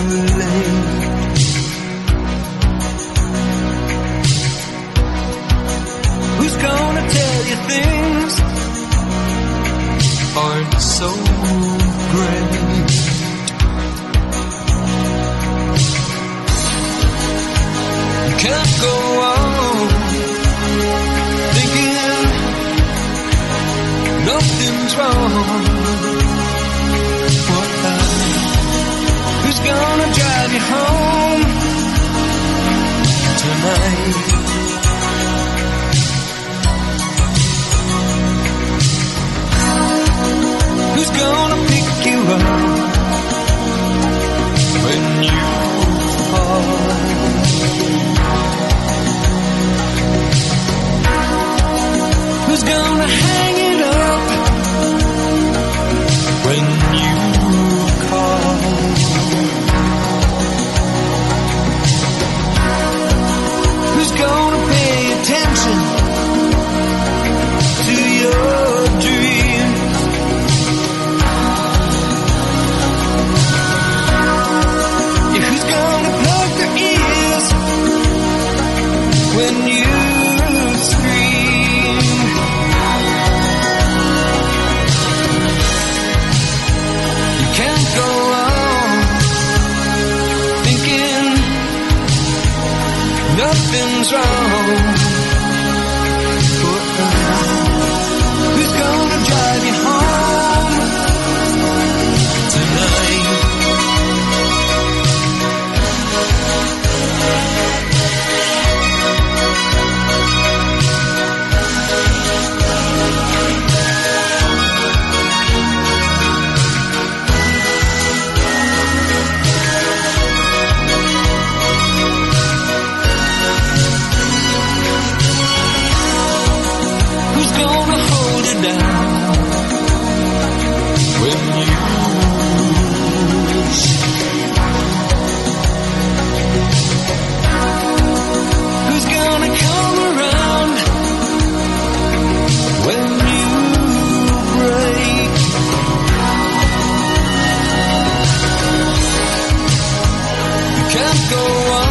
late. Who's gonna tell you things aren't so great? You can't go on thinking nothing's wrong. Who's gonna drive you home tonight? Who's gonna pick you up when you fall? Who's gonna hang it up when you call? Who's gonna pay attention to your dreams? Yeah, who's gonna plug their ears when you scream? You can't go on thinking nothing's wrong. Who's gonna drive you home tonight? Who's gonna hold it down when you sleep? Who's gonna come around when you break? You can't go on